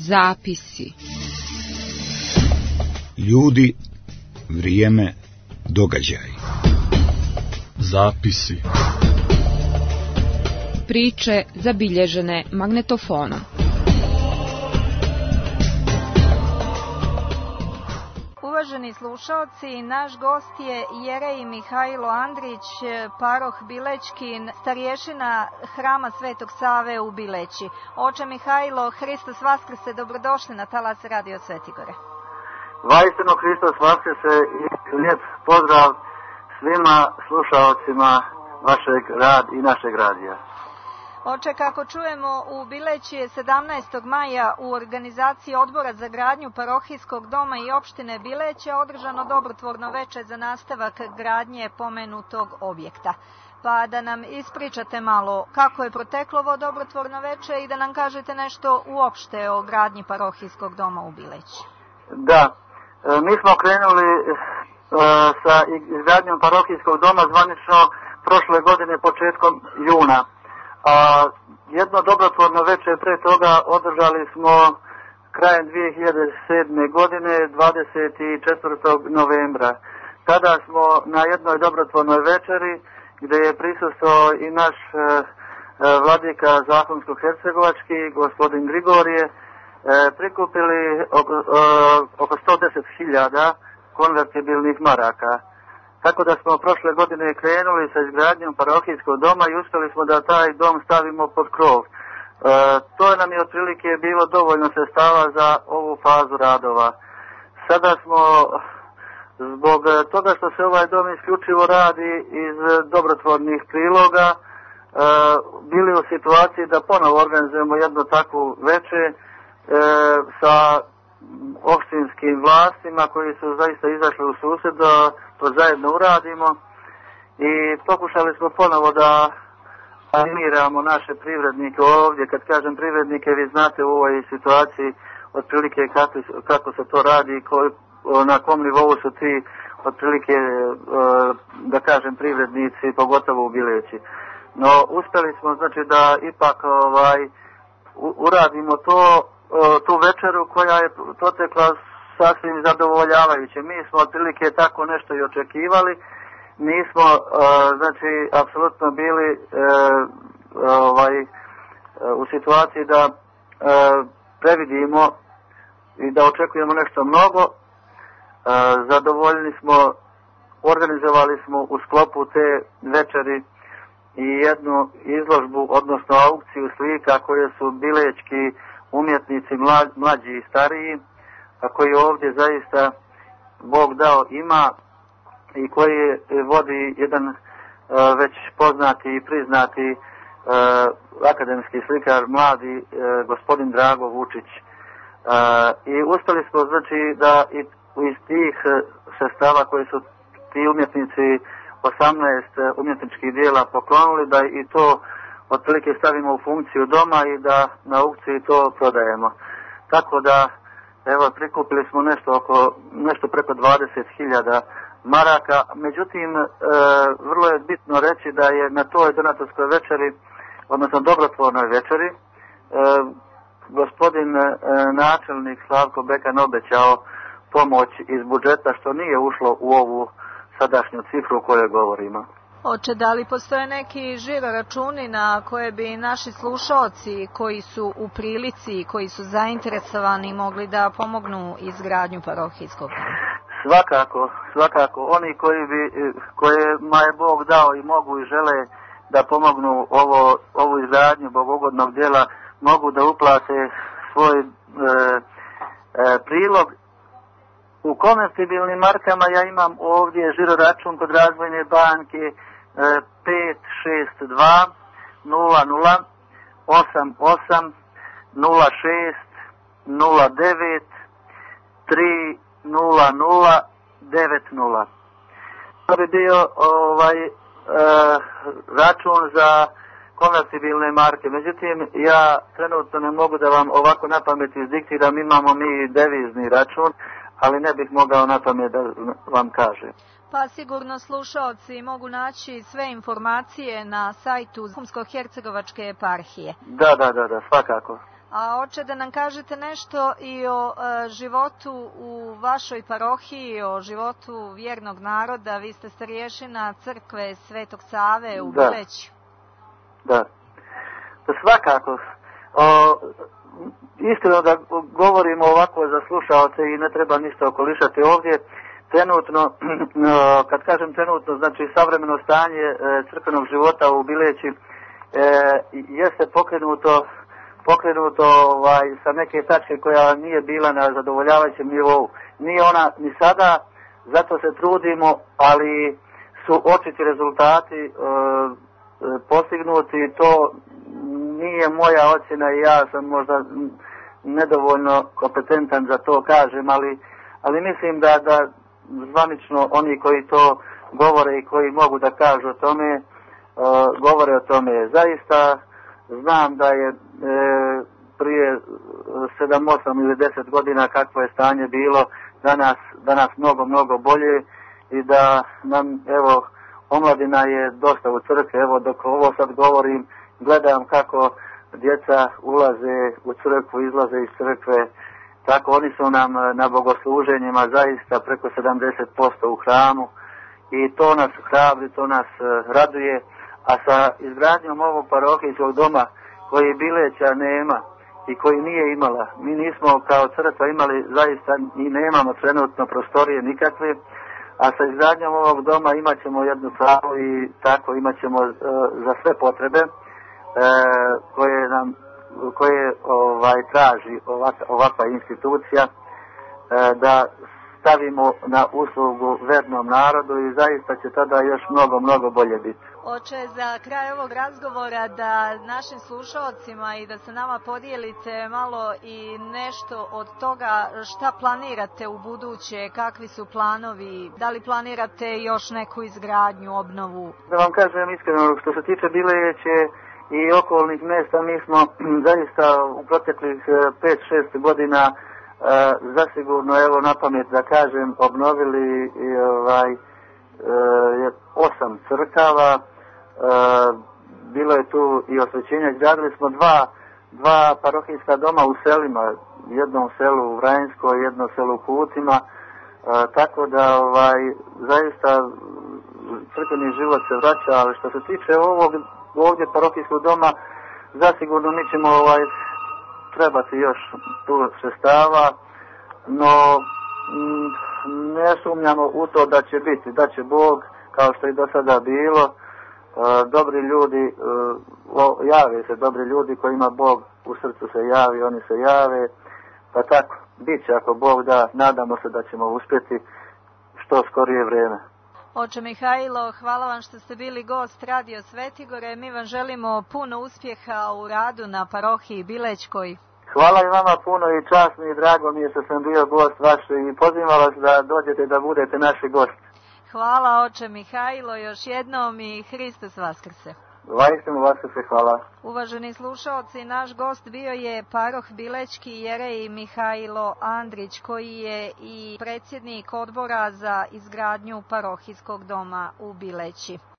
Zapisi. Ljudi, vrijeme, događaj. Zapisi. Priče zabilježene magnetofonom. Uvaženi slušalci, naš gost je Jerej Mihajlo Andrić, paroh Bilećkin, starješina Hrama Svetog Save u Bileći. Oče Mihajlo, Hristos Vaskrse, dobrodošli na talas Radio Svetigore. Vaistinu Hristos Vaskrse i lijep pozdrav svima slušalcima vašeg i našeg radija. Oče, kako čujemo, u Bileći je 17. maja u organizaciji Odbora za gradnju parohijskog doma i opštine Bileće održano dobrotvorno veče za nastavak gradnje pomenutog objekta. Pa da nam ispričate malo kako je proteklo ovo dobrotvorno veče i da nam kažete nešto uopšte o gradnji parohijskog doma u Bileći. Da, mi smo krenuli sa izgradnjom parohijskog doma zvanično prošle godine početkom juna. A jedno dobrotvorno veče pre toga održali smo krajem 2007. godine 24. novembra. Tada smo na jednoj dobrotvornoj večeri gdje je prisustvovao i naš vladika Zahumsko-hercegovački, gospodin Grigorije, prikupili oko 110.000 konvertibilnih maraka. Tako da smo prošle godine krenuli sa izgradnjom parohijskog doma i uspjeli smo da taj dom stavimo pod krov. To nam je otprilike bilo dovoljno sredstava za ovu fazu radova. Sada smo, zbog toga što se ovaj dom isključivo radi iz dobrotvornih priloga, bili u situaciji da ponovo organizujemo jednu takvu veče sa opštinskim vlastima koji su zaista izašli u susret da to zajedno uradimo i pokušali smo ponovo da animiramo naše privrednike ovdje. Kad kažem privrednike, vi znate u ovoj situaciji otprilike kako se to radi, na kom nivou su ti otprilike, da kažem, privrednici, pogotovo u Bileći. No, uspjeli smo znači da ipak uradimo tu večeru koja je protekla sasvim zadovoljavajuće. Mi smo otprilike tako nešto i očekivali. Nismo, znači, apsolutno bili u situaciji da previdimo i da očekujemo nešto mnogo. Zadovoljni smo, organizovali smo u sklopu te večeri i jednu izložbu, odnosno aukciju slika koje su bilećki umjetnici mlađi i stariji, a koji ovdje zaista Bog dao ima i koji vodi jedan već poznati i priznati akademski slikar, mladi gospodin Drago Vučić. I uspjeli smo znači da iz tih sredstava koji su ti umjetnici 18 umjetničkih dijela poklonili, da i to otprilike stavimo u funkciju doma i da na aukciji to prodajemo. Tako da, evo, prikupili smo nešto preko 20.000 maraka. Međutim, vrlo je bitno reći da je na toj donatorskoj večeri, odnosno dobrotvornoj večeri, gospodin načelnik Slavko Bekan obećao pomoć iz budžeta, što nije ušlo u ovu sadašnju cifru o kojoj govorimo. Oče, da li postoje neki žiro računi na koje bi naši slušalci koji su u prilici i koji su zainteresovani mogli da pomognu izgradnju parohijskog doma? Svakako. Oni kojima je Bog dao i mogu i žele da pomognu ovu izgradnju bogogodnog djela, mogu da uplate svoj prilog. U konvertibilnim markama ja imam ovdje žiro račun kod Razvojne banke 562 00 88 06 09 300 90. To bi bio račun za konvertibilne marke. Međutim, ja trenutno ne mogu da vam ovako na pamet izdiktiram, imamo mi devizni račun, ali ne bih mogao na pamet da vam kažem. Pa sigurno slušalci mogu naći sve informacije na sajtu Zahumsko-hercegovačke eparhije. Da, svakako. A oče, da nam kažete nešto i o životu u vašoj parohiji, o životu vjernog naroda. Vi ste starješina crkve Svetog Save u Bileću. Da, svakako. Iskreno da govorimo ovako za slušaoce i ne treba ništa okolišati ovdje. Trenutno, kad kažem trenutno, znači savremeno stanje crkvenog života u Bileći jeste pokrenuto sa neke tačke koja nije bila na zadovoljavajućem nivou. Nije ona ni sada, zato se trudimo, ali su očiti rezultati postignuti. To nije moja ocjena i ja sam možda nedovoljno kompetentan za to kažem, ali mislim da zvanično oni koji to govore i koji mogu da kažu o tome, govore o tome. Zaista znam da je prije 7, 8 ili 10 godina kakvo je stanje bilo, danas mnogo bolje i da nam, evo, omladina je dosta u crkvi. Evo, dok ovo sad govorim, gledam kako djeca ulaze u crkvu, izlaze iz crkve. Tako oni su nam na bogosluženjima zaista preko 70% u hramu i to nas hrabri, to nas raduje. A sa izgradnjom ovog parohijskog doma koji Bileća nema i koji nije imala, mi nismo kao crkva imali zaista i nemamo trenutno prostorije nikakve, a sa izgradnjom ovog doma imat ćemo jednu salu i tako imat ćemo za sve potrebe koje traži ovakva institucija, da stavimo na uslugu vernom narodu i zaista će tada još mnogo bolje biti. Oče, za kraj ovog razgovora da našim slušalcima i da se nama podijelite malo i nešto od toga šta planirate u buduće, kakvi su planovi, da li planirate još neku izgradnju, obnovu? Da vam kažem iskreno, što se tiče Bileće i okolnih mjesta, mi smo zaista u proteklih 5-6 godina zasigurno, evo na pamet da kažem, obnovili 8 crkava, bilo je tu i osvećenja, izgradili smo dva parohijska doma u selima, jednom selu u Vrajinskoj, jedno selu u Kutima, tako da zaista crkveni život se vraća, ali što se tiče ovog ovdje parohijskog doma, zasigurno mi ćemo trebati još tu sredstava, no ne sumnjamo u to da će biti, da će Bog, kao što i do sada bilo, dobri ljudi, jave se dobri ljudi kojima Bog u srcu se javi, oni se jave, pa tako, bit će ako Bog da, nadamo se da ćemo uspjeti što skorije vrijeme. Oče Mihajlo, hvala vam što ste bili gost Radio Svetigore. Mi vam želimo puno uspjeha u radu na parohiji Bilećkoj. Hvala i vama puno i čast mi i drago mi je što sam bio gost vaš i pozivam vas da dođete da budete naši gosti. Hvala oče Mihajlo još jednom i Hristos Vaskrse. Vaistinu Vaskrse, hvala. Uvaženi slušalci, naš gost bio je paroh Bilećki jerej Mihajlo Andrić, koji je i predsjednik odbora za izgradnju parohijskog doma u Bileći.